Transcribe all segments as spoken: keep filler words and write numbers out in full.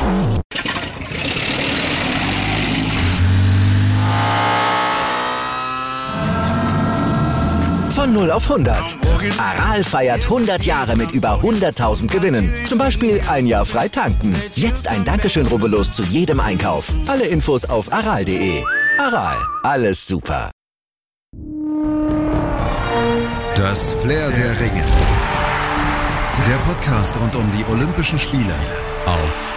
Von null auf hundert. Aral feiert hundert Jahre mit über hunderttausend Gewinnen. Zum Beispiel ein Jahr frei tanken. Jetzt ein Dankeschön, rubbellos zu jedem Einkauf. Alle Infos auf aral punkt de. Aral, alles super. Das Flair der Ringe. Der Podcast rund um die Olympischen Spiele auf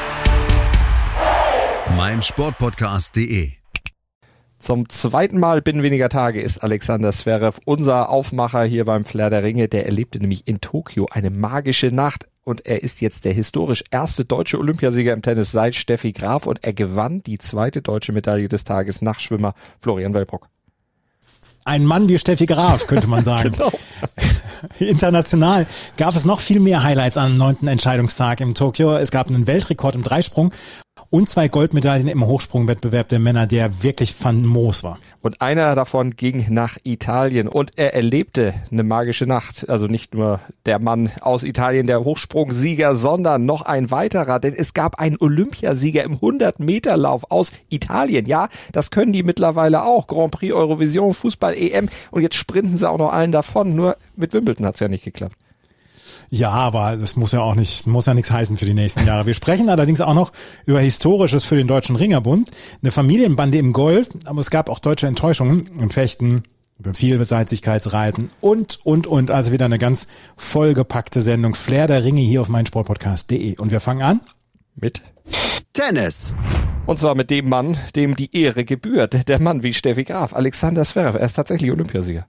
meinsportpodcast punkt de. Zum zweiten Mal binnen weniger Tage ist Alexander Zverev unser Aufmacher hier beim Flair der Ringe. Der erlebte nämlich in Tokio eine magische Nacht und er ist jetzt der historisch erste deutsche Olympiasieger im Tennis seit Steffi Graf und er gewann die zweite deutsche Medaille des Tages nach Schwimmer Florian Wellbrock. Ein Mann wie Steffi Graf, könnte man sagen. Genau. International gab es noch viel mehr Highlights am neunten Entscheidungstag in Tokio. Es gab einen Weltrekord im Dreisprung und zwei Goldmedaillen im Hochsprungwettbewerb der Männer, der wirklich famos war. Und einer davon ging nach Italien und er erlebte eine magische Nacht. Also nicht nur der Mann aus Italien, der Hochsprungsieger, sondern noch ein weiterer, denn es gab einen Olympiasieger im hundert-Meter-Lauf aus Italien. Ja, das können die mittlerweile auch. Grand Prix, Eurovision, Fußball-E M und jetzt sprinten sie auch noch allen davon. Nur mit Wimbledon hat's ja nicht geklappt. Ja, aber das muss ja auch nicht, muss ja nichts heißen für die nächsten Jahre. Wir sprechen allerdings auch noch über Historisches für den Deutschen Ringerbund. Eine Familienbande im Golf, aber es gab auch deutsche Enttäuschungen im Fechten, über Vielseitigkeitsreiten und, und, und. Also wieder eine ganz vollgepackte Sendung. Flair der Ringe hier auf meinsportpodcast punkt de. Und wir fangen an mit Tennis. Und zwar mit dem Mann, dem die Ehre gebührt. Der Mann wie Steffi Graf, Alexander Zverev. Er ist tatsächlich Olympiasieger.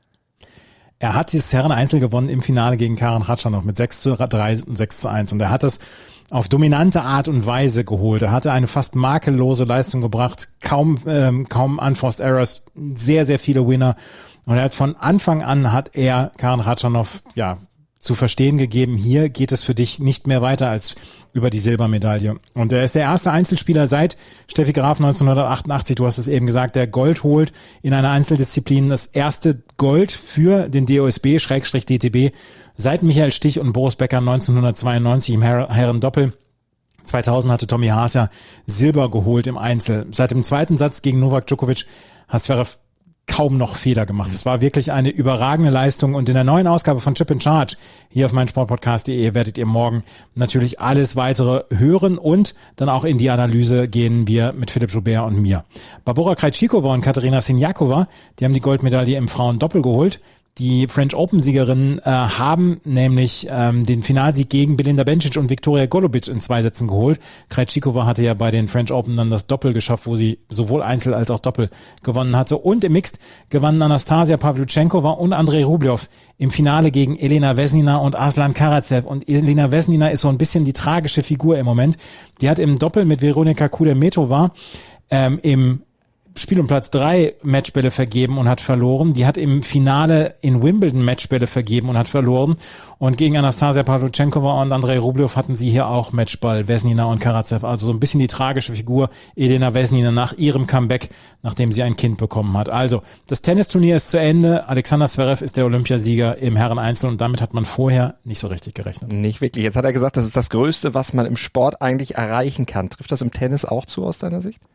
Er hat dieses Herren-Einzel gewonnen im Finale gegen Karen Khachanov mit sechs zu drei und sechs zu eins. Und er hat es auf dominante Art und Weise geholt. Er hatte eine fast makellose Leistung gebracht, kaum ähm, kaum Unforced Errors, sehr, sehr viele Winner. Und er hat von Anfang an, hat er Karen Khachanov ja zu verstehen gegeben, hier geht es für dich nicht mehr weiter als über die Silbermedaille. Und er ist der erste Einzelspieler seit Steffi Graf neunzehnhundertachtundachtzig, du hast es eben gesagt, der Gold holt in einer Einzeldisziplin. Das erste Gold für den D O S B, Schrägstrich D T B, seit Michael Stich und Boris Becker neunzehnhundertzweiundneunzig im Her- Herren-Doppel. zweitausend hatte Tommy Haas ja Silber geholt im Einzel. Seit dem zweiten Satz gegen Novak Djokovic hat Zverev kaum noch Fehler gemacht. Es war wirklich eine überragende Leistung und in der neuen Ausgabe von Chip in Charge hier auf meinsportpodcast punkt de werdet ihr morgen natürlich alles weitere hören und dann auch in die Analyse gehen wir mit Philipp Joubert und mir. Barbora Krejcikova und Katerina Siniakova, die haben die Goldmedaille im Frauendoppel geholt. Die French Open-Siegerinnen äh, haben nämlich ähm, den Finalsieg gegen Belinda Bencic und Viktoria Golubic in zwei Sätzen geholt. Krejcikova hatte ja bei den French Open dann das Doppel geschafft, wo sie sowohl Einzel als auch Doppel gewonnen hatte. Und im Mixed gewannen Anastasia Pavlyuchenkova und Andrei Rublev im Finale gegen Elena Vesnina und Aslan Karatsev. Und Elena Vesnina ist so ein bisschen die tragische Figur im Moment. Die hat im Doppel mit Veronika Kudermetova ähm, im Spiel um Platz drei Matchbälle vergeben und hat verloren. Die hat im Finale in Wimbledon Matchbälle vergeben und hat verloren. Und gegen Anastasia Pavlyuchenkova und Andrei Rublev hatten sie hier auch Matchball, Vesnina und Karatsev. Also so ein bisschen die tragische Figur Elena Vesnina nach ihrem Comeback, nachdem sie ein Kind bekommen hat. Also das Tennisturnier ist zu Ende. Alexander Zverev ist der Olympiasieger im Herren-Einzel und damit hat man vorher nicht so richtig gerechnet. Nicht wirklich. Jetzt hat er gesagt, das ist das Größte, was man im Sport eigentlich erreichen kann. Trifft das im Tennis auch zu aus deiner Sicht?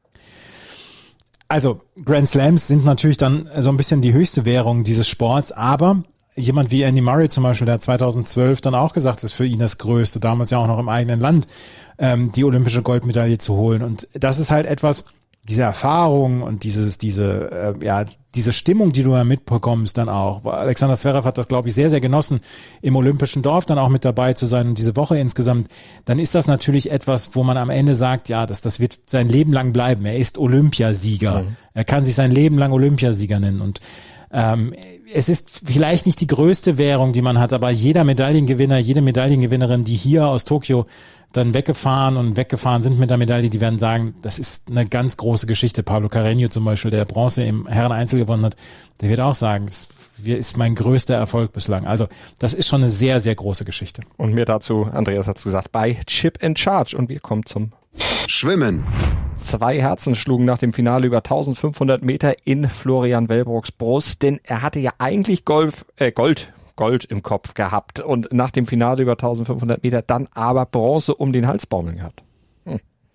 Also Grand Slams sind natürlich dann so ein bisschen die höchste Währung dieses Sports, aber jemand wie Andy Murray zum Beispiel, der hat zweitausendzwölf dann auch gesagt, es ist für ihn das Größte, damals ja auch noch im eigenen Land, ähm, die olympische Goldmedaille zu holen. Und das ist halt etwas, diese Erfahrung und dieses, diese, äh, ja, diese Stimmung, die du ja mitbekommst dann auch. Alexander Zverev hat das, glaube ich, sehr, sehr genossen, im Olympischen Dorf dann auch mit dabei zu sein und diese Woche insgesamt. Dann ist das natürlich etwas, wo man am Ende sagt, ja, das, das wird sein Leben lang bleiben. Er ist Olympiasieger. Mhm. Er kann sich sein Leben lang Olympiasieger nennen und ähm, es ist vielleicht nicht die größte Währung, die man hat, aber jeder Medaillengewinner, jede Medaillengewinnerin, die hier aus Tokio dann weggefahren und weggefahren sind mit der Medaille, die werden sagen, das ist eine ganz große Geschichte. Pablo Carreño zum Beispiel, der Bronze im Herren-Einzel gewonnen hat, der wird auch sagen, das ist mein größter Erfolg bislang. Also das ist schon eine sehr, sehr große Geschichte. Und mir dazu, Andreas hat's gesagt, bei Chip in Charge. Und wir kommen zum Schwimmen. Zwei Herzen schlugen nach dem Finale über eintausendfünfhundert Meter in Florian Wellbrocks Brust, denn er hatte ja eigentlich Golf, äh, Gold, Gold im Kopf gehabt und nach dem Finale über eintausendfünfhundert Meter dann aber Bronze um den Hals baumeln gehabt.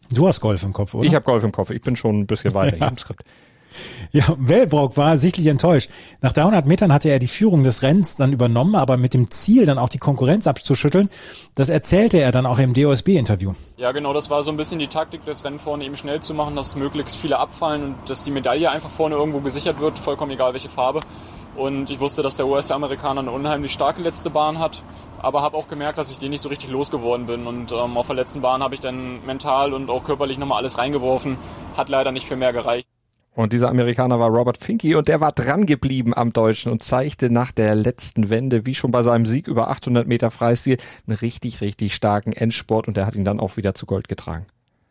Du hast Golf im Kopf, oder? Ich habe Golf im Kopf. Ich bin schon ein bisschen weiter hier im Skript. Ja, Wellbrock war sichtlich enttäuscht. Nach dreihundert Metern hatte er die Führung des Rennens dann übernommen, aber mit dem Ziel, dann auch die Konkurrenz abzuschütteln. Das erzählte er dann auch im D O S B-Interview. Ja, genau, das war so ein bisschen die Taktik, das Rennen vorne eben schnell zu machen, dass möglichst viele abfallen und dass die Medaille einfach vorne irgendwo gesichert wird, vollkommen egal welche Farbe. Und ich wusste, dass der U S-Amerikaner eine unheimlich starke letzte Bahn hat, aber habe auch gemerkt, dass ich den nicht so richtig losgeworden bin. Und ähm, auf der letzten Bahn habe ich dann mental und auch körperlich nochmal alles reingeworfen. Hat leider nicht für mehr gereicht. Und dieser Amerikaner war Robert Finke und der war dran geblieben am Deutschen und zeigte nach der letzten Wende, wie schon bei seinem Sieg über achthundert Meter Freistil, einen richtig, richtig starken Endspurt und der hat ihn dann auch wieder zu Gold getragen.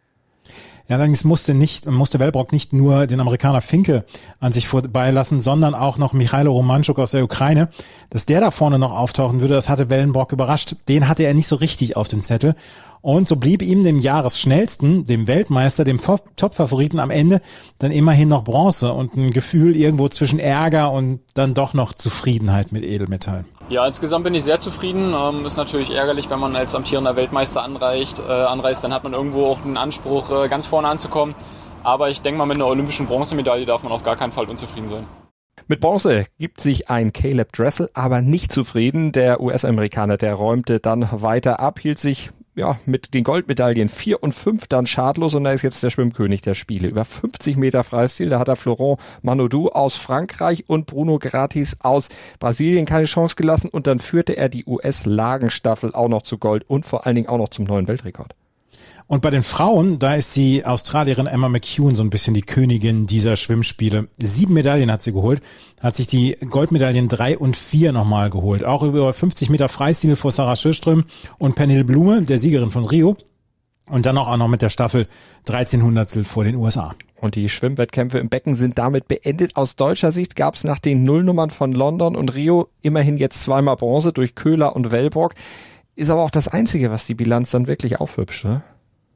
Ja, allerdings musste nicht, musste Wellbrock nicht nur den Amerikaner Finke an sich vorbeilassen, sondern auch noch Michailo Romanchuk aus der Ukraine. Dass der da vorne noch auftauchen würde, das hatte Wellbrock überrascht. Den hatte er nicht so richtig auf dem Zettel. Und so blieb ihm dem Jahresschnellsten, dem Weltmeister, dem Top-Favoriten am Ende dann immerhin noch Bronze und ein Gefühl irgendwo zwischen Ärger und dann doch noch Zufriedenheit mit Edelmetall. Ja, insgesamt bin ich sehr zufrieden. Ähm, ist natürlich ärgerlich, wenn man als amtierender Weltmeister anreicht, äh, anreist, dann hat man irgendwo auch den Anspruch, äh, ganz vorne anzukommen. Aber ich denke mal, mit einer olympischen Bronzemedaille darf man auf gar keinen Fall unzufrieden sein. Mit Bronze gibt sich ein Caleb Dressel aber nicht zufrieden. Der U S-Amerikaner, der räumte dann weiter ab, hielt sich ja mit den Goldmedaillen vier und fünf dann schadlos und da ist jetzt der Schwimmkönig der Spiele. Über fünfzig Meter Freistil, da hat er Florent Manodou aus Frankreich und Bruno Gratis aus Brasilien keine Chance gelassen und dann führte er die U S-Lagenstaffel auch noch zu Gold und vor allen Dingen auch noch zum neuen Weltrekord. Und bei den Frauen, da ist die Australierin Emma McEwen so ein bisschen die Königin dieser Schwimmspiele. Sieben Medaillen hat sie geholt, hat sich die Goldmedaillen drei und vier nochmal geholt. Auch über fünfzig Meter Freistil vor Sarah Sjöström und Pernille Blume, der Siegerin von Rio. Und dann auch noch mit der Staffel dreizehn Hundertstel vor den U S A. Und die Schwimmwettkämpfe im Becken sind damit beendet. Aus deutscher Sicht gab es nach den Nullnummern von London und Rio immerhin jetzt zweimal Bronze durch Köhler und Wellbrock. Ist aber auch das Einzige, was die Bilanz dann wirklich aufhübscht, ne?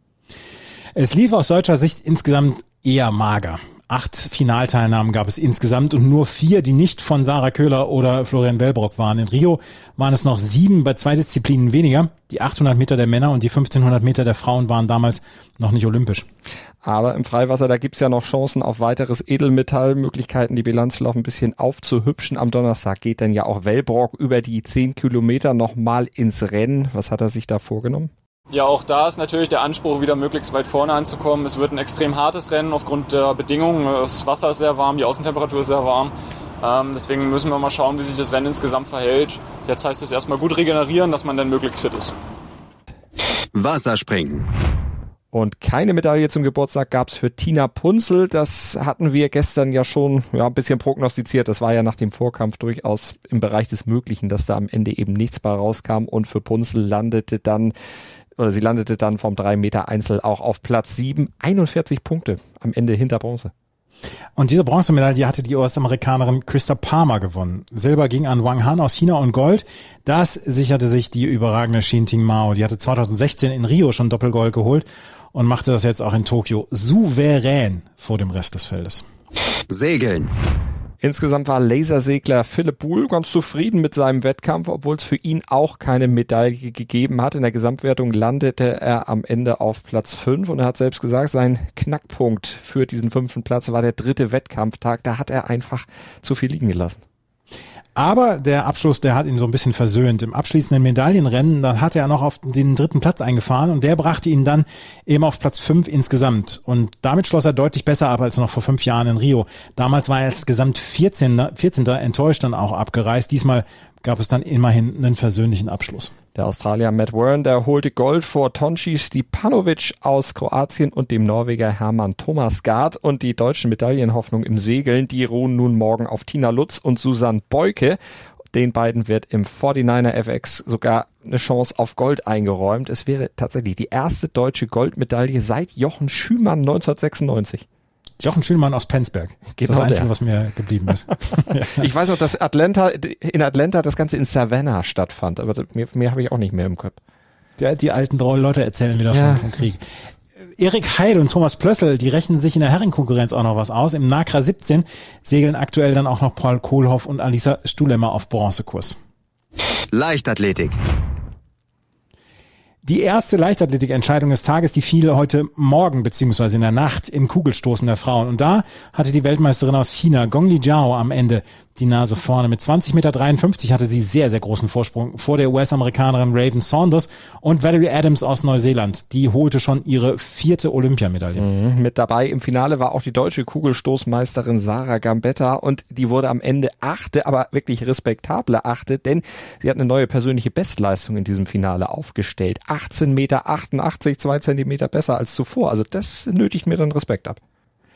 Es lief aus deutscher Sicht insgesamt eher mager. Acht Finalteilnahmen gab es insgesamt und nur vier, die nicht von Sarah Köhler oder Florian Wellbrock waren. In Rio waren es noch sieben, bei zwei Disziplinen weniger. Die achthundert Meter der Männer und die fünfzehnhundert Meter der Frauen waren damals noch nicht olympisch. Aber im Freiwasser, da gibt's ja noch Chancen auf weiteres Edelmetallmöglichkeiten, die Bilanz noch ein bisschen aufzuhübschen. Am Donnerstag geht dann ja auch Wellbrock über die zehn Kilometer nochmal ins Rennen. Was hat er sich da vorgenommen? Ja, auch da ist natürlich der Anspruch, wieder möglichst weit vorne anzukommen. Es wird ein extrem hartes Rennen aufgrund der Bedingungen. Das Wasser ist sehr warm, die Außentemperatur ist sehr warm. Ähm, deswegen müssen wir mal schauen, wie sich das Rennen insgesamt verhält. Jetzt heißt es erstmal gut regenerieren, dass man dann möglichst fit ist. Wasserspringen. Und keine Medaille zum Geburtstag gab's für Tina Punzel. Das hatten wir gestern ja schon ja, ein bisschen prognostiziert. Das war ja nach dem Vorkampf durchaus im Bereich des Möglichen, dass da am Ende eben nichts bei rauskam. Und für Punzel landete dann oder sie landete dann vom drei Meter Einzel auch auf Platz sieben, einundvierzig Punkte am Ende hinter Bronze. Und diese Bronzemedaille hatte die U S-Amerikanerin Krista Palmer gewonnen. Silber ging an Wang Han aus China und Gold. Das sicherte sich die überragende Xin Ting Mao. Die hatte zweitausendsechzehn in Rio schon Doppelgold geholt und machte das jetzt auch in Tokio souverän vor dem Rest des Feldes. Segeln. Insgesamt war Lasersegler Philipp Buhl ganz zufrieden mit seinem Wettkampf, obwohl es für ihn auch keine Medaille gegeben hat. In der Gesamtwertung landete er am Ende auf Platz fünf und er hat selbst gesagt, sein Knackpunkt für diesen fünften Platz war der dritte Wettkampftag. Da hat er einfach zu viel liegen gelassen. Aber der Abschluss, der hat ihn so ein bisschen versöhnt. Im abschließenden Medaillenrennen, da hatte er noch auf den dritten Platz eingefahren und der brachte ihn dann eben auf Platz fünf insgesamt. Und damit schloss er deutlich besser ab als noch vor fünf Jahren in Rio. Damals war er als Gesamt vierzehnter, vierzehnter enttäuscht dann auch abgereist. Diesmal gab es dann immerhin einen versöhnlichen Abschluss. Der Australier Matt Warren, der holte Gold vor Tonči Stipanovic aus Kroatien und dem Norweger Hermann Thomas Gard. Und die deutschen Medaillenhoffnung im Segeln, die ruhen nun morgen auf Tina Lutz und Susanne Beuke. Den beiden wird im forty-niner F X sogar eine Chance auf Gold eingeräumt. Es wäre tatsächlich die erste deutsche Goldmedaille seit Jochen Schümann neunzehnhundertsechsundneunzig. Jochen Schülmann aus Penzberg. Genau, das ist das Einzige, der. was mir geblieben ist. Ja. Ich weiß noch, dass Atlanta, in Atlanta das Ganze in Savannah stattfand, aber mehr, mehr habe ich auch nicht mehr im Kopf. Ja, die alten Leute erzählen wieder ja. vom, vom Krieg. Erik Heil und Thomas Plössl, die rechnen sich in der Herrenkonkurrenz auch noch was aus. Im NACRA siebzehn segeln aktuell dann auch noch Paul Kohlhoff und Alisa Stulemmer auf Bronzekurs. Leichtathletik. Die erste Leichtathletik-Entscheidung des Tages, die fiel heute Morgen beziehungsweise in der Nacht im Kugelstoßen der Frauen. Und da hatte die Weltmeisterin aus China, Gongli Zhao, am Ende die Nase vorne. Mit zwanzig Komma dreiundfünfzig Meter hatte sie sehr, sehr großen Vorsprung vor der U S-Amerikanerin Raven Saunders und Valerie Adams aus Neuseeland. Die holte schon ihre vierte Olympiamedaille. Mhm. Mit dabei im Finale war auch die deutsche Kugelstoßmeisterin Sarah Gambetta und die wurde am Ende achte, aber wirklich respektable achte, denn sie hat eine neue persönliche Bestleistung in diesem Finale aufgestellt. achtzehn Komma achtundachtzig Meter, zwei Zentimeter besser als zuvor. Also das nötigt mir dann Respekt ab.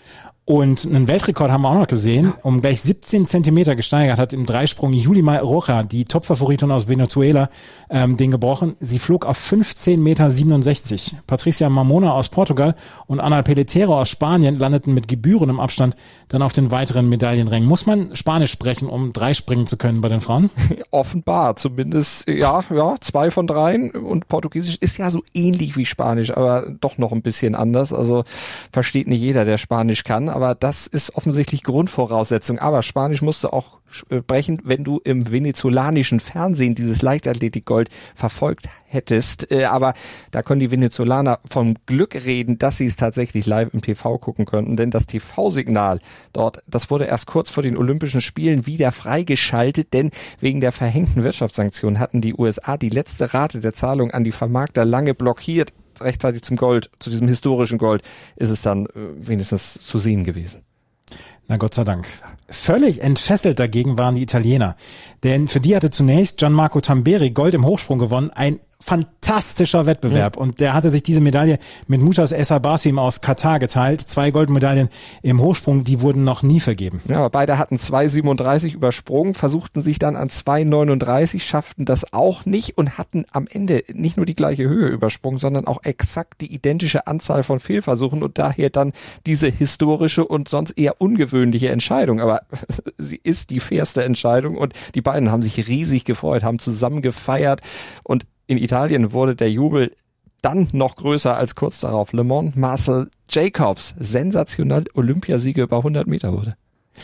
Und einen Weltrekord haben wir auch noch gesehen, um gleich siebzehn Zentimeter gesteigert hat im Dreisprung Yulima Rocha, die Topfavoritin aus Venezuela, ähm, den gebrochen. Sie flog auf fünfzehn Komma siebenundsechzig Meter. Patricia Mamona aus Portugal und Ana Pelletero aus Spanien landeten mit gebührendem Abstand dann auf den weiteren Medaillenrängen. Muss man Spanisch sprechen, um drei springen zu können bei den Frauen? Offenbar, zumindest, ja, ja, zwei von dreien. Und Portugiesisch ist ja so ähnlich wie Spanisch, aber doch noch ein bisschen anders. Also versteht nicht jeder, der Spanisch kann. Aber das ist offensichtlich Grundvoraussetzung. Aber Spanisch musst du auch sprechen, wenn du im venezolanischen Fernsehen dieses Leichtathletikgold verfolgt hättest. Aber da können die Venezolaner vom Glück reden, dass sie es tatsächlich live im T V gucken könnten. Denn das T V-Signal dort, das wurde erst kurz vor den Olympischen Spielen wieder freigeschaltet. Denn wegen der verhängten Wirtschaftssanktionen hatten die U S A die letzte Rate der Zahlung an die Vermarkter lange blockiert. Rechtzeitig zum Gold, zu diesem historischen Gold, ist es dann äh, wenigstens zu sehen gewesen. Na Gott sei Dank. Völlig entfesselt dagegen waren die Italiener. Denn für die hatte zunächst Gianmarco Tamberi Gold im Hochsprung gewonnen. Ein fantastischer Wettbewerb. Mhm. Und der hatte sich diese Medaille mit Mutas Essabasim aus Katar geteilt. Zwei Goldmedaillen im Hochsprung, die wurden noch nie vergeben. Ja, aber beide hatten zwei Komma siebenunddreißig übersprungen, versuchten sich dann an zwei Komma neununddreißig, schafften das auch nicht und hatten am Ende nicht nur die gleiche Höhe übersprungen, sondern auch exakt die identische Anzahl von Fehlversuchen und daher dann diese historische und sonst eher ungewöhnliche Entscheidung. Aber sie ist die fairste Entscheidung und die beiden haben sich riesig gefreut, haben zusammen gefeiert und in Italien wurde der Jubel dann noch größer als kurz darauf Le Mans Marcel Jacobs sensationell Olympiasieger über hundert Meter wurde.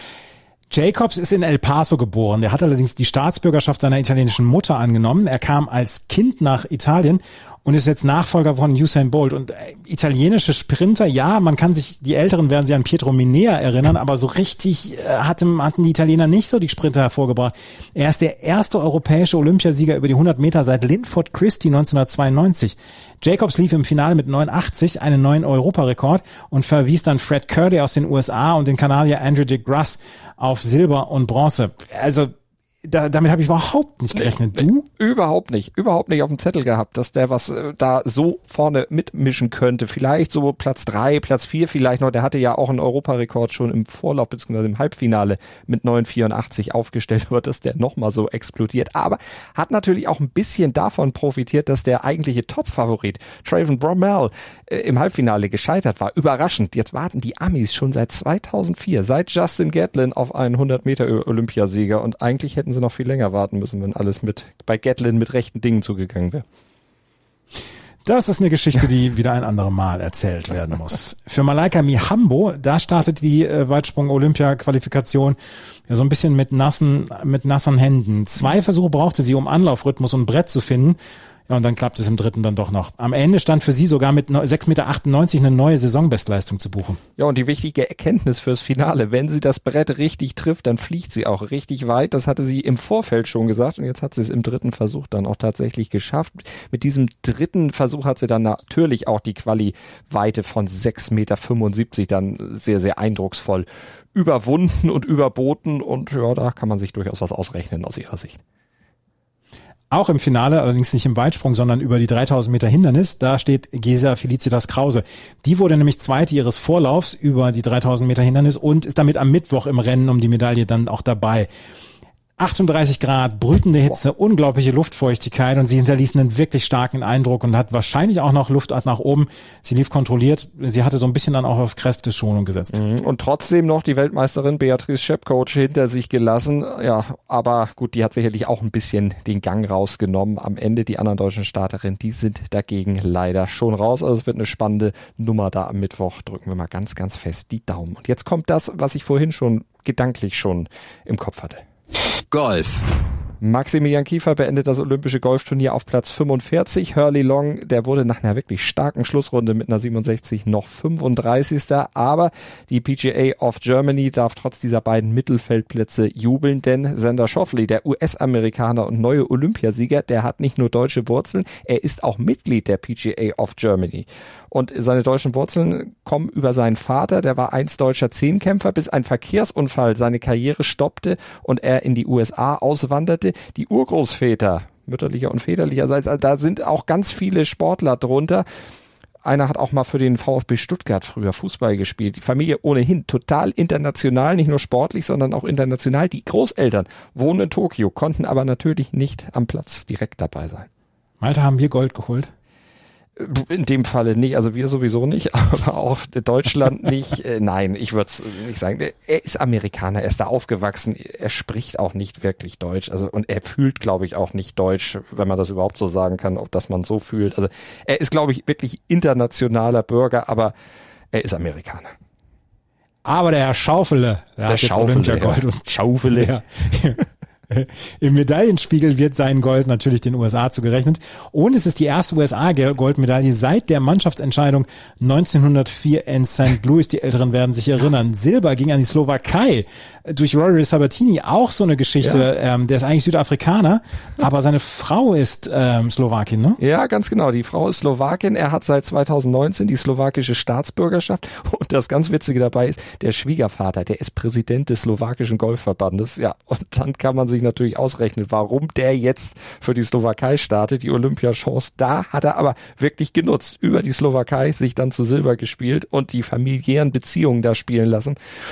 Jacobs ist in El Paso geboren. Der hat allerdings die Staatsbürgerschaft seiner italienischen Mutter angenommen. Er kam als Kind nach Italien und ist jetzt Nachfolger von Usain Bolt. Und äh, italienische Sprinter, ja, man kann sich, die Älteren werden sich an Pietro Minea erinnern, aber so richtig äh, hatten, hatten die Italiener nicht so die Sprinter hervorgebracht. Er ist der erste europäische Olympiasieger über die hundert Meter seit Linford Christie neunzehnhundertzweiundneunzig. Jacobs lief im Finale mit neunundachtzig, einen neuen Europarekord und verwies dann Fred Curley aus den U S A und den Kanadier Andrew de Grasse auf Silber und Bronze. Also da, damit habe ich überhaupt nicht gerechnet. Du? Überhaupt nicht. Überhaupt nicht auf dem Zettel gehabt, dass der was äh, da so vorne mitmischen könnte. Vielleicht so Platz drei, Platz vier vielleicht noch. Der hatte ja auch einen Europarekord schon im Vorlauf bzw. im Halbfinale mit neun Komma vierundachtzig aufgestellt, aber dass der nochmal so explodiert. Aber hat natürlich auch ein bisschen davon profitiert, dass der eigentliche Top-Favorit Traven Bromell äh, im Halbfinale gescheitert war. Überraschend. Jetzt warten die Amis schon seit zweitausendvier, seit Justin Gatlin auf einen hundert Meter Olympiasieger und eigentlich hätten sie noch viel länger warten müssen, wenn alles mit bei Gatlin mit rechten Dingen zugegangen wäre. Das ist eine Geschichte, die wieder ein anderes Mal erzählt werden muss. Für Malaika Mihambo, da startet die äh, Weitsprung-Olympia-Qualifikation ja so ein bisschen mit nassen, mit nassen Händen. Zwei Versuche brauchte sie, um Anlaufrhythmus und Brett zu finden. Ja, und dann klappt es im dritten dann doch noch. Am Ende stand für sie sogar mit sechs Komma achtundneunzig Meter eine neue Saisonbestleistung zu buchen. Ja, und die wichtige Erkenntnis fürs Finale, wenn sie das Brett richtig trifft, dann fliegt sie auch richtig weit. Das hatte sie im Vorfeld schon gesagt und jetzt hat sie es im dritten Versuch dann auch tatsächlich geschafft. Mit diesem dritten Versuch hat sie dann natürlich auch die Quali-Weite von sechs Komma fünfundsiebzig Meter dann sehr, sehr eindrucksvoll überwunden und überboten und ja, da kann man sich durchaus was ausrechnen aus ihrer Sicht. Auch im Finale, allerdings nicht im Weitsprung, sondern über die dreitausend Meter Hindernis, da steht Gesa Felicitas Krause. Die wurde nämlich Zweite ihres Vorlaufs über die dreitausend Meter Hindernis und ist damit am Mittwoch im Rennen um die Medaille dann auch dabei. achtunddreißig Grad, brütende Hitze, wow. Unglaubliche Luftfeuchtigkeit und sie hinterließ einen wirklich starken Eindruck und hat wahrscheinlich auch noch Luft nach oben. Sie lief kontrolliert, sie hatte so ein bisschen dann auch auf Kräfteschonung gesetzt. Und trotzdem noch die Weltmeisterin Beatrice Shepcoach hinter sich gelassen. Ja, aber gut, die hat sicherlich auch ein bisschen den Gang rausgenommen. Am Ende die anderen deutschen Starterinnen, die sind dagegen leider schon raus. Also es wird eine spannende Nummer da am Mittwoch. Drücken wir mal ganz, ganz fest die Daumen. Und jetzt kommt das, was ich vorhin schon gedanklich schon im Kopf hatte. Golf Maximilian Kiefer beendet das olympische Golfturnier auf Platz fünfundvierzig. Hurley Long, der wurde nach einer wirklich starken Schlussrunde mit einer siebenundsechzig noch fünfunddreißigster Aber die P G A of Germany darf trotz dieser beiden Mittelfeldplätze jubeln, denn Xander Schauffele, der U S-Amerikaner und neue Olympiasieger, der hat nicht nur deutsche Wurzeln, er ist auch Mitglied der P G A of Germany. Und seine deutschen Wurzeln kommen über seinen Vater, der war einst deutscher Zehnkämpfer, bis ein Verkehrsunfall seine Karriere stoppte und er in die U S A auswanderte. Die Urgroßväter, mütterlicher und väterlicherseits, also da sind auch ganz viele Sportler drunter. Einer hat auch mal für den VfB Stuttgart früher Fußball gespielt. Die Familie ohnehin total international, nicht nur sportlich, sondern auch international. Die Großeltern wohnen in Tokio, konnten aber natürlich nicht am Platz direkt dabei sein. Malte, haben wir Gold geholt? In dem Falle nicht, also wir sowieso nicht, aber auch Deutschland nicht. Äh, nein, ich würde es nicht sagen. Er ist Amerikaner, er ist da aufgewachsen, er spricht auch nicht wirklich Deutsch, also und er fühlt, glaube ich, auch nicht Deutsch, wenn man das überhaupt so sagen kann, ob das man so fühlt. Also er ist, glaube ich, wirklich internationaler Bürger, aber er ist Amerikaner. Aber der Herr Schaufele, der, der hat jetzt Olympiagold ja. und Schaufele. Ja. Im Medaillenspiegel wird sein Gold natürlich den U S A zugerechnet. Und es ist die erste U S A-Goldmedaille seit der Mannschaftsentscheidung neunzehnhundertvier in Sankt Louis. Die Älteren werden sich erinnern. Silber ging an die Slowakei durch Rory Sabatini. Auch so eine Geschichte. Ja. Ähm, der ist eigentlich Südafrikaner, aber seine Frau ist ähm, Slowakin, ne? Ja, ganz genau. Die Frau ist Slowakin. Er hat seit zweitausendneunzehn die slowakische Staatsbürgerschaft. Und das ganz Witzige dabei ist, der Schwiegervater, der ist Präsident des slowakischen Golfverbandes. Ja, und dann kann man sich natürlich ausrechnen, warum der jetzt für die Slowakei startet, die Olympiachance. Da hat er aber wirklich genutzt, über die Slowakei sich dann zu Silber gespielt und die familiären Beziehungen da spielen lassen.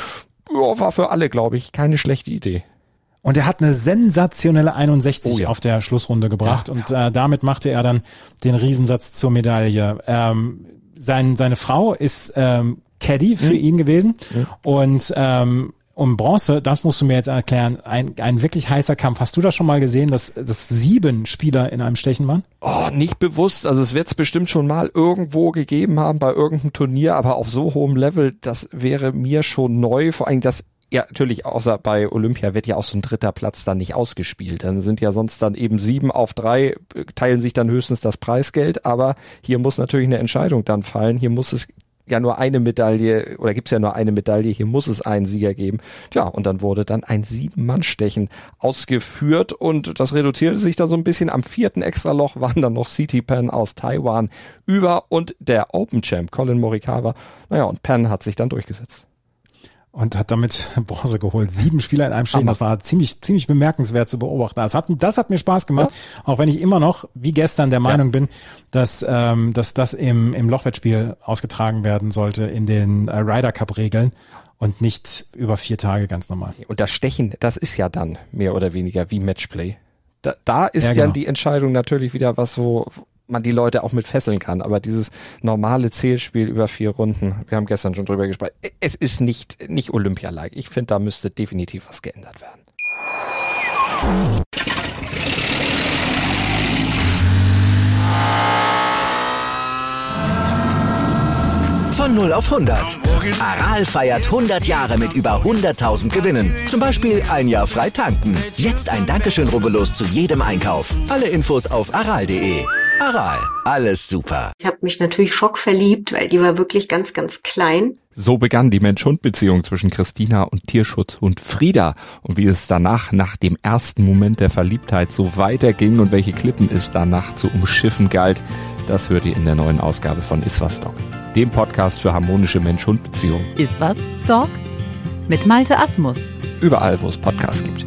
Ja, war für alle, glaube ich, keine schlechte Idee. Und er hat eine sensationelle einundsechzig oh ja. auf der Schlussrunde gebracht ja, und ja. Äh, damit machte er dann den Riesensatz zur Medaille. Ähm, sein, seine Frau ist ähm, Caddy für hm. ihn gewesen hm. und ähm, um Bronze, das musst du mir jetzt erklären, ein, ein wirklich heißer Kampf. Hast du das schon mal gesehen, dass, dass sieben Spieler in einem Stechen waren? Oh, nicht bewusst. Also es wird es bestimmt schon mal irgendwo gegeben haben bei irgendeinem Turnier, aber auf so hohem Level, das wäre mir schon neu. Vor allem das, ja natürlich, außer bei Olympia wird ja auch so ein dritter Platz dann nicht ausgespielt. Dann sind ja sonst dann eben sieben auf drei, teilen sich dann höchstens das Preisgeld, aber hier muss natürlich eine Entscheidung dann fallen. Hier muss es ja nur eine Medaille, oder gibt's ja nur eine Medaille, hier muss es einen Sieger geben. Tja, und dann wurde dann ein Sieben-Mann-Stechen ausgeführt und das reduzierte sich dann so ein bisschen. Am vierten Extraloch waren dann noch C T Pan aus Taiwan über und der Open-Champ Colin Morikawa. Naja, und Pan hat sich dann durchgesetzt. Und hat damit Bronze geholt. Sieben Spieler in einem Stechen. Das war ziemlich, ziemlich bemerkenswert zu beobachten. Das hat, das hat mir Spaß gemacht. Ja. Auch wenn ich immer noch, wie gestern, der Meinung ja. bin, dass, ähm, dass das im, im Lochwettspiel ausgetragen werden sollte in den äh, Ryder Cup Regeln und nicht über vier Tage ganz normal. Und das Stechen, das ist ja dann mehr oder weniger wie Matchplay. Da, da ist ja, genau. ja die Entscheidung natürlich wieder was, wo man die Leute auch mit fesseln kann. Aber dieses normale Zählspiel über vier Runden, wir haben gestern schon drüber gesprochen, es ist nicht, nicht Olympia-like. Ich finde, da müsste definitiv was geändert werden. Von null auf hundert. Aral feiert hundert Jahre mit über hunderttausend Gewinnen. Zum Beispiel ein Jahr frei tanken. Jetzt ein Dankeschön, rubbellos zu jedem Einkauf. Alle Infos auf aral punkt de. Aral, alles super. Ich habe mich natürlich schockverliebt, weil die war wirklich ganz, ganz klein. So begann die Mensch-Hund-Beziehung zwischen Christina und Tierschutzhund Frieda. Und wie es danach, nach dem ersten Moment der Verliebtheit, so weiterging und welche Klippen es danach zu umschiffen galt, das hört ihr in der neuen Ausgabe von Iswas Dog, dem Podcast für harmonische Mensch-Hund-Beziehungen. Iswas Dog mit Malte Asmus. Überall, wo es Podcasts gibt.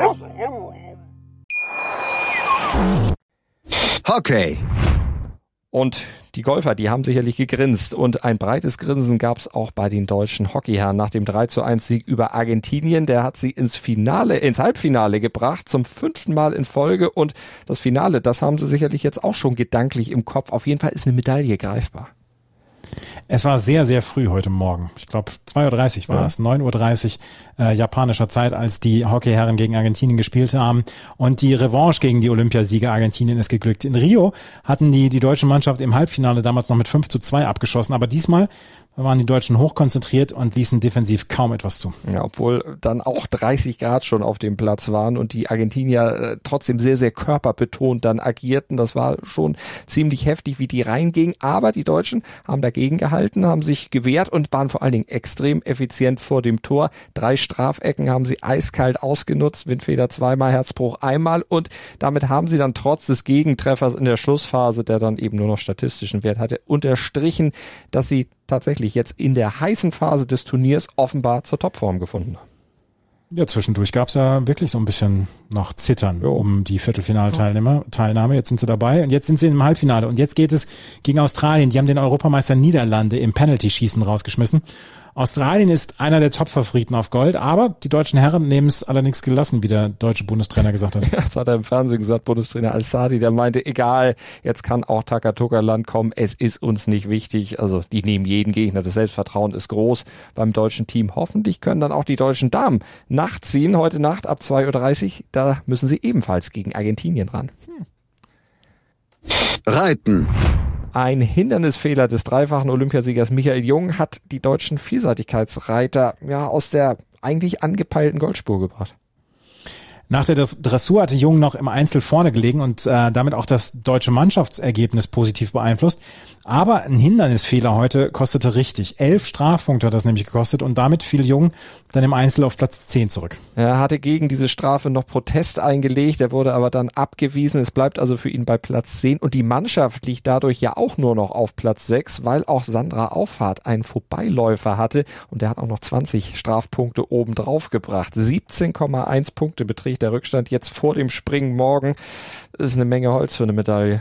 Hockey. Und die Golfer, die haben sicherlich gegrinst und ein breites Grinsen gab es auch bei den deutschen Hockeyherren nach dem drei zu eins Sieg über Argentinien. Der hat sie ins Finale, ins Halbfinale gebracht, zum fünften Mal in Folge und das Finale, das haben sie sicherlich jetzt auch schon gedanklich im Kopf. Auf jeden Fall ist eine Medaille greifbar. Es war sehr, sehr früh heute Morgen. Ich glaube, zwei Uhr dreißig war ja. es, neun Uhr dreißig äh, japanischer Zeit, als die Hockeyherren gegen Argentinien gespielt haben. Und die Revanche gegen die Olympiasieger Argentinien ist geglückt. In Rio hatten die die deutsche Mannschaft im Halbfinale damals noch mit fünf zu zwei abgeschossen. Aber diesmal Da waren die Deutschen hochkonzentriert und ließen defensiv kaum etwas zu. Ja, obwohl dann auch dreißig Grad schon auf dem Platz waren und die Argentinier äh, trotzdem sehr, sehr körperbetont dann agierten. Das war schon ziemlich heftig, wie die reingingen. Aber die Deutschen haben dagegen gehalten, haben sich gewehrt und waren vor allen Dingen extrem effizient vor dem Tor. Drei Strafecken haben sie eiskalt ausgenutzt. Windfeder zweimal, Herzbruch einmal. Und damit haben sie dann trotz des Gegentreffers in der Schlussphase, der dann eben nur noch statistischen Wert hatte, unterstrichen, dass sie tatsächlich jetzt in der heißen Phase des Turniers offenbar zur Topform gefunden haben. Ja, zwischendurch gab es ja wirklich so ein bisschen noch Zittern jo. um die Viertelfinalteilnehmer, Teilnahme. Jetzt sind sie dabei und jetzt sind sie im Halbfinale. Und jetzt geht es gegen Australien. Die haben den Europameister Niederlande im Penalty-Schießen rausgeschmissen. Australien ist einer der Top-Favoriten auf Gold, aber die deutschen Herren nehmen es allerdings gelassen, wie der deutsche Bundestrainer gesagt hat. Ja, das hat er im Fernsehen gesagt, Bundestrainer Al-Sadi, der meinte, egal, jetzt kann auch Takatoka-Land kommen, es ist uns nicht wichtig. Also die nehmen jeden Gegner, das Selbstvertrauen ist groß beim deutschen Team. Hoffentlich können dann auch die deutschen Damen nachziehen, heute Nacht ab zwei Uhr dreißig, da müssen sie ebenfalls gegen Argentinien ran. Hm. Reiten. Ein Hindernisfehler des dreifachen Olympiasiegers Michael Jung hat die deutschen Vielseitigkeitsreiter ja aus der eigentlich angepeilten Goldspur gebracht. Nach der Dressur hatte Jung noch im Einzel vorne gelegen und äh, damit auch das deutsche Mannschaftsergebnis positiv beeinflusst. Aber ein Hindernisfehler heute kostete richtig. Elf Strafpunkte hat das nämlich gekostet und damit fiel Jung dann im Einzel auf Platz zehn zurück. Er hatte gegen diese Strafe noch Protest eingelegt, er wurde aber dann abgewiesen. Es bleibt also für ihn bei Platz zehn und die Mannschaft liegt dadurch ja auch nur noch auf Platz sechs, weil auch Sandra Auffahrt einen Vorbeiläufer hatte und der hat auch noch zwanzig Strafpunkte obendrauf gebracht. siebzehn Komma eins Punkte beträgt der Rückstand jetzt vor dem Springen morgen. Das ist eine Menge Holz für eine Medaille.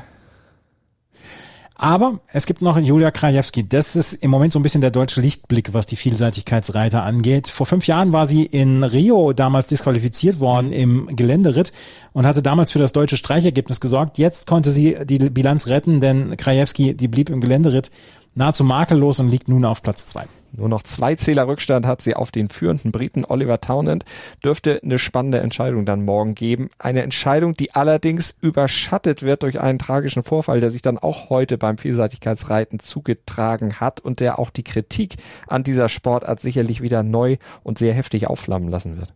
Aber es gibt noch Julia Krajewski. Das ist im Moment so ein bisschen der deutsche Lichtblick, was die Vielseitigkeitsreiter angeht. Vor fünf Jahren war sie in Rio damals disqualifiziert worden im Geländeritt und hatte damals für das deutsche Streichergebnis gesorgt. Jetzt konnte sie die Bilanz retten, denn Krajewski, die blieb im Geländeritt nahezu makellos und liegt nun auf Platz zwei. Nur noch zwei Zähler Rückstand hat sie auf den führenden Briten Oliver Townend. Dürfte eine spannende Entscheidung dann morgen geben. Eine Entscheidung, die allerdings überschattet wird durch einen tragischen Vorfall, der sich dann auch heute beim Vielseitigkeitsreiten zugetragen hat und der auch die Kritik an dieser Sportart sicherlich wieder neu und sehr heftig aufflammen lassen wird.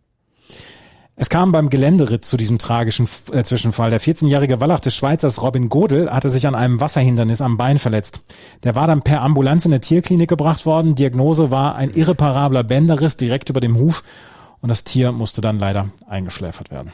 Es kam beim Geländeritt zu diesem tragischen äh, Zwischenfall. Der vierzehnjährige Wallach des Schweizers Robin Godel hatte sich an einem Wasserhindernis am Bein verletzt. Der war dann per Ambulanz in eine Tierklinik gebracht worden. Diagnose war ein irreparabler Bänderriss direkt über dem Huf und das Tier musste dann leider eingeschläfert werden.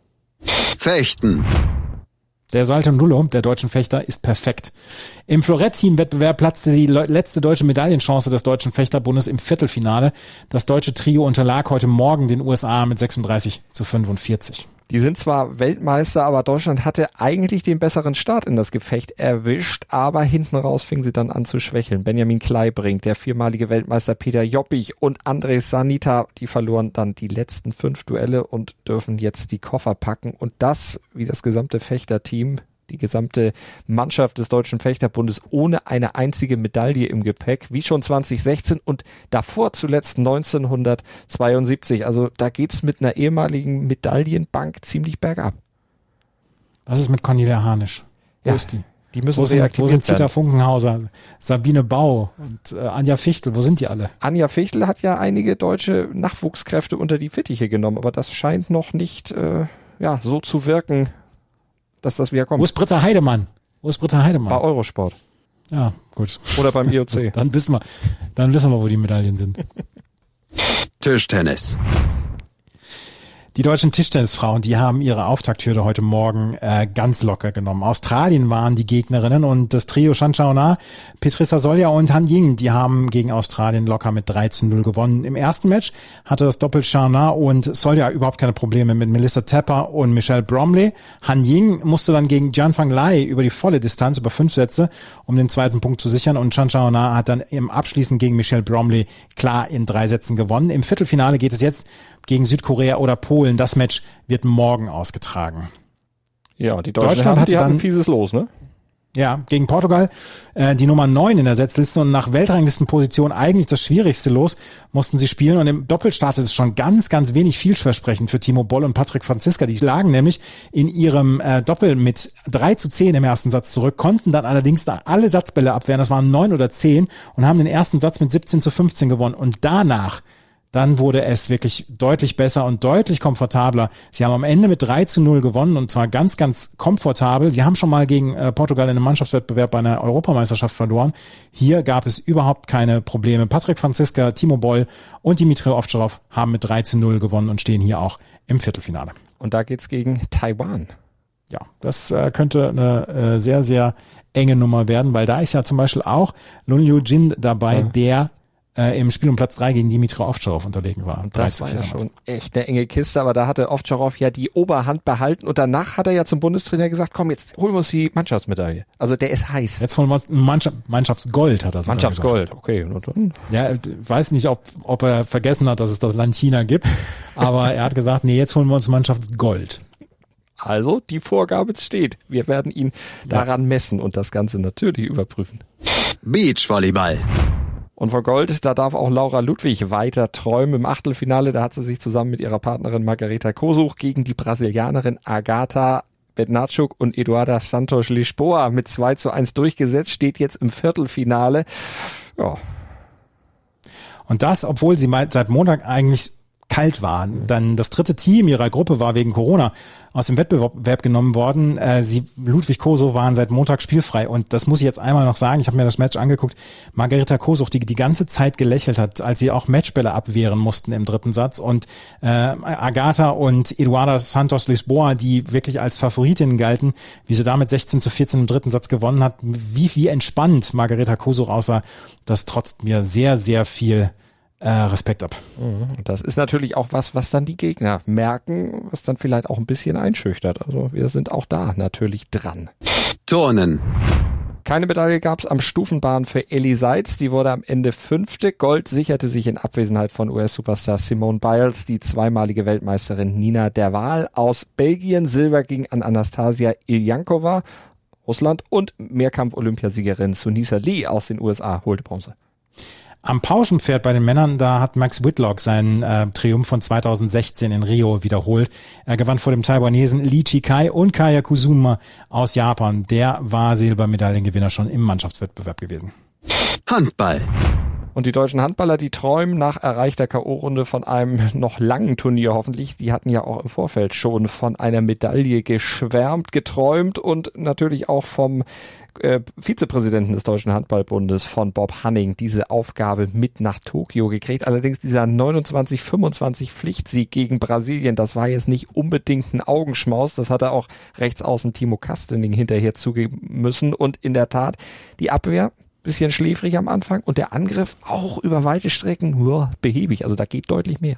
Fechten. Der Salto-Nullo der deutschen Fechter ist perfekt. Im Florett-Team-Wettbewerb platzte die letzte deutsche Medaillenchance des Deutschen Fechterbundes im Viertelfinale. Das deutsche Trio unterlag heute Morgen den U S A mit sechsunddreißig zu fünfundvierzig. Die sind zwar Weltmeister, aber Deutschland hatte eigentlich den besseren Start in das Gefecht erwischt, aber hinten raus fingen sie dann an zu schwächeln. Benjamin Kleibrink, der viermalige Weltmeister Peter Joppich und Andrei Sanita, die verloren dann die letzten fünf Duelle und dürfen jetzt die Koffer packen. Und das, wie das gesamte Fechterteam, die gesamte Mannschaft des Deutschen Fechterbundes ohne eine einzige Medaille im Gepäck, wie schon zwanzig sechzehn und davor zuletzt neunzehnhundertzweiundsiebzig. Also da geht's mit einer ehemaligen Medaillenbank ziemlich bergab. Was ist mit Cornelia Harnisch? Wo ja, ist die? Die müssen wo sind, reaktiviert wo sind Zita werden. Funkenhauser, Sabine Bau und äh, Anja Fichtel? Wo sind die alle? Anja Fichtel hat ja einige deutsche Nachwuchskräfte unter die Fittiche genommen, aber das scheint noch nicht äh, ja so zu wirken, dass das wieder kommt. Wo ist Britta Heidemann? Wo ist Britta Heidemann? Bei Eurosport. Ja, gut. Oder beim I O C. Dann wissen wir, dann wissen wir, wo die Medaillen sind. Tischtennis. Die deutschen Tischtennisfrauen, die haben ihre Auftakthürde heute Morgen äh, ganz locker genommen. Australien waren die Gegnerinnen und das Trio Chanchaona, Petrissa Solja und Han Ying, die haben gegen Australien locker mit drei zu null gewonnen. Im ersten Match hatte das Doppel Chaona und Solja überhaupt keine Probleme mit Melissa Tepper und Michelle Bromley. Han Ying musste dann gegen Jian Fang Lei über die volle Distanz, über fünf Sätze, um den zweiten Punkt zu sichern und Chanchaona hat dann im Abschließen gegen Michelle Bromley klar in drei Sätzen gewonnen. Im Viertelfinale geht es jetzt gegen Südkorea oder Polen. Das Match wird morgen ausgetragen. Ja, die Deutschen Deutschland haben, die hatte hatten dann fieses Los, ne? Ja, gegen Portugal, äh, die Nummer neun in der Setzliste und nach Weltranglistenposition eigentlich das Schwierigste los, mussten sie spielen und im Doppel startet es schon ganz, ganz wenig vielversprechend für Timo Boll und Patrick Franziska. Die lagen nämlich in ihrem äh, Doppel mit drei zu zehn im ersten Satz zurück, konnten dann allerdings da alle Satzbälle abwehren, das waren neun oder zehn und haben den ersten Satz mit siebzehn zu fünfzehn gewonnen und danach dann wurde es wirklich deutlich besser und deutlich komfortabler. Sie haben am Ende mit drei zu null gewonnen und zwar ganz, ganz komfortabel. Sie haben schon mal gegen äh, Portugal in einem Mannschaftswettbewerb bei einer Europameisterschaft verloren. Hier gab es überhaupt keine Probleme. Patrick Franziska, Timo Boll und Dimitri Ovtcharov haben mit drei zu null gewonnen und stehen hier auch im Viertelfinale. Und da geht's gegen Taiwan. Ja, das äh, könnte eine äh, sehr, sehr enge Nummer werden, weil da ist ja zum Beispiel auch Lun Yu Jin dabei, ja. der Äh, im Spiel um Platz drei gegen Dimitri Ovtcharov unterlegen war. Und das war ja schon echt eine enge Kiste, aber da hatte Ovtcharov ja die Oberhand behalten und danach hat er ja zum Bundestrainer gesagt, komm, jetzt holen wir uns die Mannschaftsmedaille. Also der ist heiß. Jetzt holen wir uns Mannschaft, Mannschaftsgold, hat er sogar Mannschaftsgold, gesagt. okay. Und dann? Ja, ich weiß nicht, ob, ob er vergessen hat, dass es das Land China gibt, aber er hat gesagt, nee, jetzt holen wir uns Mannschaftsgold. Also, die Vorgabe steht. Wir werden ihn daran messen und das Ganze natürlich überprüfen. Beachvolleyball. Und vor Gold, da darf auch Laura Ludwig weiter träumen. Im Achtelfinale, da hat sie sich zusammen mit ihrer Partnerin Margareta Kosuch gegen die Brasilianerin Agatha Bednarczuk und Eduarda Santos Lisboa mit zwei zu eins durchgesetzt, steht jetzt im Viertelfinale. Ja. Und das, obwohl sie seit Montag eigentlich kalt waren. Dann das dritte Team ihrer Gruppe war wegen Corona aus dem Wettbewerb genommen worden. Äh, sie, Ludwig Kosuch, waren seit Montag spielfrei. Und das muss ich jetzt einmal noch sagen. Ich habe mir das Match angeguckt. Margareta Kosuch, die die ganze Zeit gelächelt hat, als sie auch Matchbälle abwehren mussten im dritten Satz. Und äh, Agatha und Eduarda Santos Lisboa, die wirklich als Favoritinnen galten, wie sie damit sechzehn zu vierzehn im dritten Satz gewonnen hat, wie, wie entspannt Margareta Kosuch aussah, das trotzt mir sehr, sehr viel Äh, Respekt ab. Und das ist natürlich auch was, was dann die Gegner merken, was dann vielleicht auch ein bisschen einschüchtert. Also wir sind auch da natürlich dran. Turnen. Keine Medaille gab es am Stufenbahn für Ellie Seitz. Die wurde am Ende Fünfte. Gold sicherte sich in Abwesenheit von U S-Superstar Simone Biles die zweimalige Weltmeisterin Nina Derval aus Belgien. Silber ging an Anastasia Iljankova, Russland, und Mehrkampf-Olympiasiegerin Sunisa Lee aus den U S A holte Bronze. Am Pauschenpferd bei den Männern, da hat Max Whitlock seinen äh, Triumph von zweitausendsechzehn in Rio wiederholt. Er gewann vor dem Taiwanesen Lee Chi-kai und Kaya Kusuma aus Japan. Der war Silbermedaillengewinner schon im Mannschaftswettbewerb gewesen. Handball. Und die deutschen Handballer, die träumen nach erreichter K O-Runde von einem noch langen Turnier hoffentlich. Die hatten ja auch im Vorfeld schon von einer Medaille geschwärmt, geträumt und natürlich auch vom äh, Vizepräsidenten des Deutschen Handballbundes, von Bob Hanning, diese Aufgabe mit nach Tokio gekriegt. Allerdings dieser neunundzwanzig fünfundzwanzig Pflichtsieg gegen Brasilien, das war jetzt nicht unbedingt ein Augenschmaus. Das hatte auch Rechtsaußen Timo Kastening hinterher zugeben müssen. Und in der Tat, die Abwehr bisschen schläfrig am Anfang und der Angriff auch über weite Strecken nur behäbig. Also da geht deutlich mehr.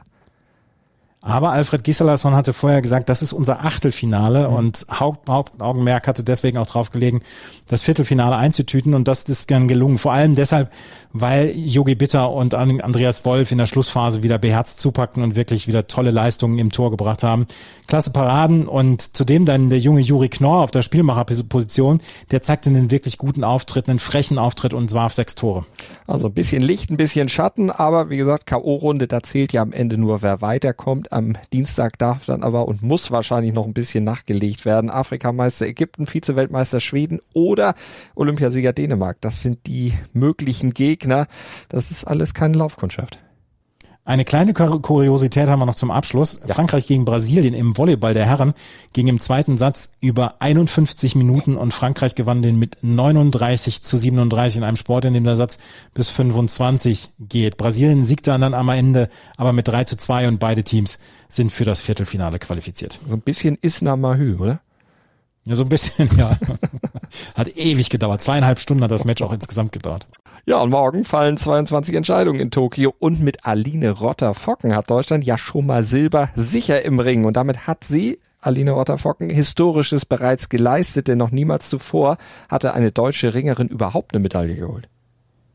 Aber Alfred Gislason hatte vorher gesagt, das ist unser Achtelfinale, mhm. und Haupt, Hauptaugenmerk hatte deswegen auch drauf gelegen, das Viertelfinale einzutüten, und das ist dann gelungen. Vor allem deshalb, weil Yogi Bitter und Andreas Wolf in der Schlussphase wieder beherzt zupackten und wirklich wieder tolle Leistungen im Tor gebracht haben. Klasse Paraden, und zudem dann der junge Juri Knorr auf der Spielmacherposition, der zeigte einen wirklich guten Auftritt, einen frechen Auftritt und warf sechs Tore. Also ein bisschen Licht, ein bisschen Schatten, aber wie gesagt, K O-Runde, da zählt ja am Ende nur, wer weiterkommt. Am Dienstag darf dann aber und muss wahrscheinlich noch ein bisschen nachgelegt werden. Afrikameister Ägypten, Vize-Weltmeister Schweden oder Olympiasieger Dänemark. Das sind die möglichen Gegner. Das ist alles keine Laufkundschaft. Eine kleine Kuriosität haben wir noch zum Abschluss. Ja. Frankreich gegen Brasilien im Volleyball der Herren ging im zweiten Satz über einundfünfzig Minuten und Frankreich gewann den mit neununddreißig zu siebenunddreißig in einem Sport, in dem der Satz bis fünfundzwanzig geht. Brasilien siegte dann am Ende aber mit drei zu zwei und beide Teams sind für das Viertelfinale qualifiziert. So ein bisschen Isna Mahü, oder? Ja, so ein bisschen, ja. Hat ewig gedauert. Zweieinhalb Stunden hat das Match auch insgesamt gedauert. Ja, und morgen fallen zweiundzwanzig Entscheidungen in Tokio, und mit Aline Rotter-Focken hat Deutschland ja schon mal Silber sicher im Ring, und damit hat sie, Aline Rotter-Focken, Historisches bereits geleistet, denn noch niemals zuvor hatte eine deutsche Ringerin überhaupt eine Medaille geholt.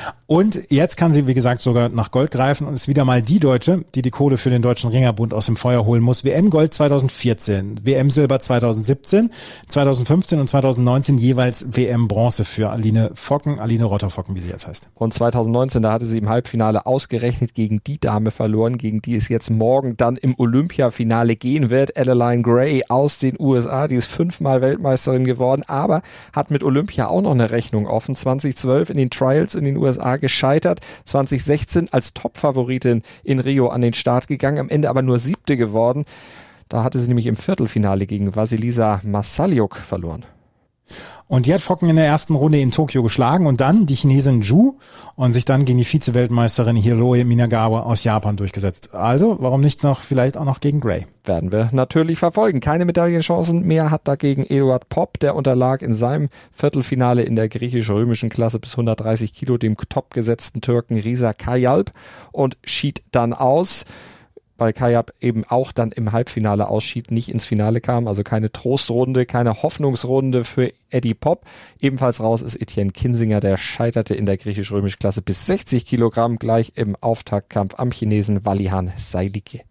Und jetzt kann sie, wie gesagt, sogar nach Gold greifen und ist wieder mal die Deutsche, die die Kohle für den Deutschen Ringerbund aus dem Feuer holen muss. W M-Gold zweitausendvierzehn, W M-Silber zweitausendsiebzehn, zweitausendfünfzehn und zweitausendneunzehn jeweils W M-Bronze für Aline Focken, Aline Rotter-Focken, wie sie jetzt heißt. Und zweitausendneunzehn, da hatte sie im Halbfinale ausgerechnet gegen die Dame verloren, gegen die es jetzt morgen dann im Olympiafinale gehen wird. Adeline Gray aus den U S A, die ist fünfmal Weltmeisterin geworden, aber hat mit Olympia auch noch eine Rechnung offen. zweitausendzwölf in den Trials in den U S A gescheitert, zwanzig sechzehn als Topfavoritin in Rio an den Start gegangen, am Ende aber nur siebte geworden. Da hatte sie nämlich im Viertelfinale gegen Vasilisa Masaliuk verloren. Und die hat Focken in der ersten Runde in Tokio geschlagen und dann die Chinesin Zhu und sich dann gegen die Vize-Weltmeisterin Hiroe Minagawa aus Japan durchgesetzt. Also, warum nicht noch vielleicht auch noch gegen Gray? Werden wir natürlich verfolgen. Keine Medaillenchancen mehr hat dagegen Eduard Popp. Der unterlag in seinem Viertelfinale in der griechisch-römischen Klasse bis hundertdreißig Kilo dem topgesetzten Türken Risa Kayalp und schied dann aus. Weil Kayab eben auch dann im Halbfinale ausschied, nicht ins Finale kam, also keine Trostrunde, keine Hoffnungsrunde für Eddie Popp. Ebenfalls raus ist Etienne Kinsinger, der scheiterte in der griechisch-römischen Klasse bis sechzig Kilogramm gleich im Auftaktkampf am Chinesen Valihan Sailike.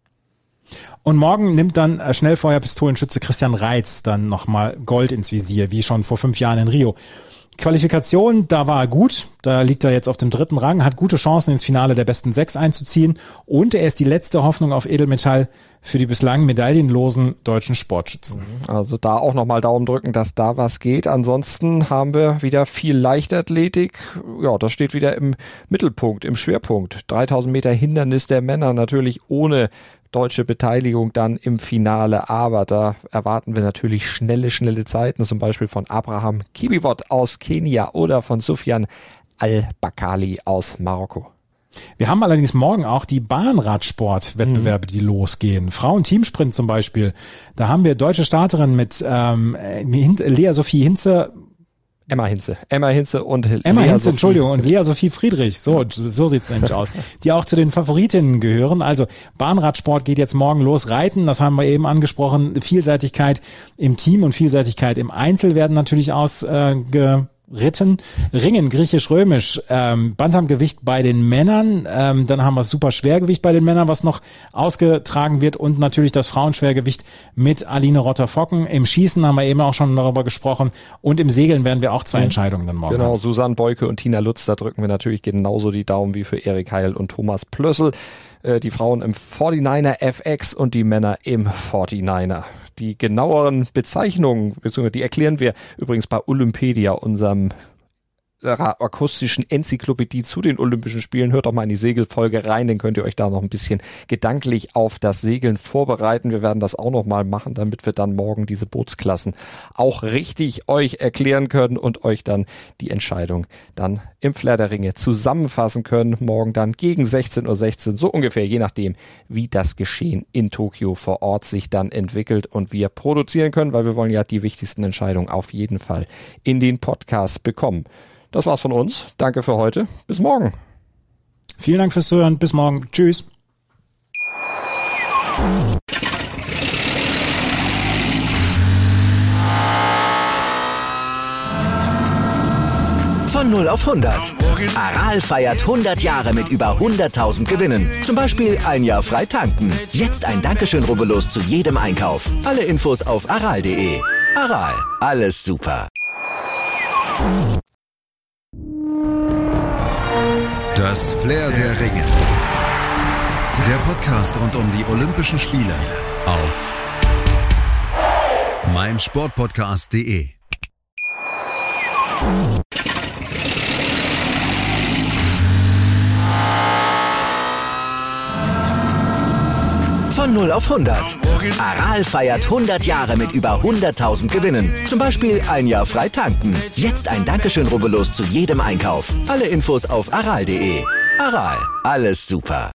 Und morgen nimmt dann Schnellfeuerpistolenschütze Christian Reitz dann nochmal Gold ins Visier, wie schon vor fünf Jahren in Rio. Qualifikation, da war er gut, da liegt er jetzt auf dem dritten Rang, hat gute Chancen ins Finale der besten sechs einzuziehen und er ist die letzte Hoffnung auf Edelmetall für die bislang medaillenlosen deutschen Sportschützen. Also da auch nochmal Daumen drücken, dass da was geht. Ansonsten haben wir wieder viel Leichtathletik. Ja, das steht wieder im Mittelpunkt, im Schwerpunkt. dreitausend Meter Hindernis der Männer, natürlich ohne deutsche Beteiligung dann im Finale, aber da erwarten wir natürlich schnelle, schnelle Zeiten, zum Beispiel von Abraham Kibiwot aus Kenia oder von Sufyan Al-Bakali aus Marokko. Wir haben allerdings morgen auch die Bahnradsport-Wettbewerbe, die losgehen. Frauen-Teamsprint zum Beispiel. Da haben wir deutsche Starterinnen mit ähm, Lea Sophie Hinze, Emma Hinze. Emma Hinze und Emma Lea Hinze, Sophie. Entschuldigung, und Lea Sophie Friedrich. So, so sieht's nämlich aus. Die auch zu den Favoritinnen gehören. Also Bahnradsport geht jetzt morgen los. Reiten, das haben wir eben angesprochen. Vielseitigkeit im Team und Vielseitigkeit im Einzel werden natürlich ausge Ritten, Ringen, griechisch-römisch, ähm, Bantamgewicht bei den Männern, ähm, dann haben wir super Schwergewicht bei den Männern, was noch ausgetragen wird und natürlich das Frauenschwergewicht mit Aline Rotter-Focken. Im Schießen haben wir eben auch schon darüber gesprochen und im Segeln werden wir auch zwei Entscheidungen dann morgen Genau, haben. Susanne Beuke und Tina Lutz, da drücken wir natürlich genauso die Daumen wie für Erik Heil und Thomas Plössl. Äh, die Frauen im forty-niner F X und die Männer im forty-niner. Die genaueren Bezeichnungen, beziehungsweise die erklären wir übrigens bei Olympedia, unserem akustischen Enzyklopädie zu den Olympischen Spielen. Hört doch mal in die Segelfolge rein, dann könnt ihr euch da noch ein bisschen gedanklich auf das Segeln vorbereiten. Wir werden das auch noch mal machen, damit wir dann morgen diese Bootsklassen auch richtig euch erklären können und euch dann die Entscheidung dann im Flair der Ringe zusammenfassen können. Morgen dann gegen sechzehn Uhr sechzehn, so ungefähr, je nachdem, wie das Geschehen in Tokio vor Ort sich dann entwickelt und wir produzieren können, weil wir wollen ja die wichtigsten Entscheidungen auf jeden Fall in den Podcast bekommen. Das war's von uns. Danke für heute. Bis morgen. Vielen Dank fürs Zuhören. Bis morgen. Tschüss. Von null auf hundert. Aral feiert hundert Jahre mit über hunderttausend Gewinnen. Zum Beispiel ein Jahr frei tanken. Jetzt ein Dankeschön, rubbellos zu jedem Einkauf. Alle Infos auf aral punkt de. Aral, alles super. Das Flair der Ringe. Der Podcast rund um die Olympischen Spiele auf meinsportpodcast punkt de. Von null auf hundert. Aral feiert hundert Jahre mit über hunderttausend Gewinnen. Zum Beispiel ein Jahr frei tanken. Jetzt ein Dankeschön, rubbellos zu jedem Einkauf. Alle Infos auf aral punkt de. Aral, alles super.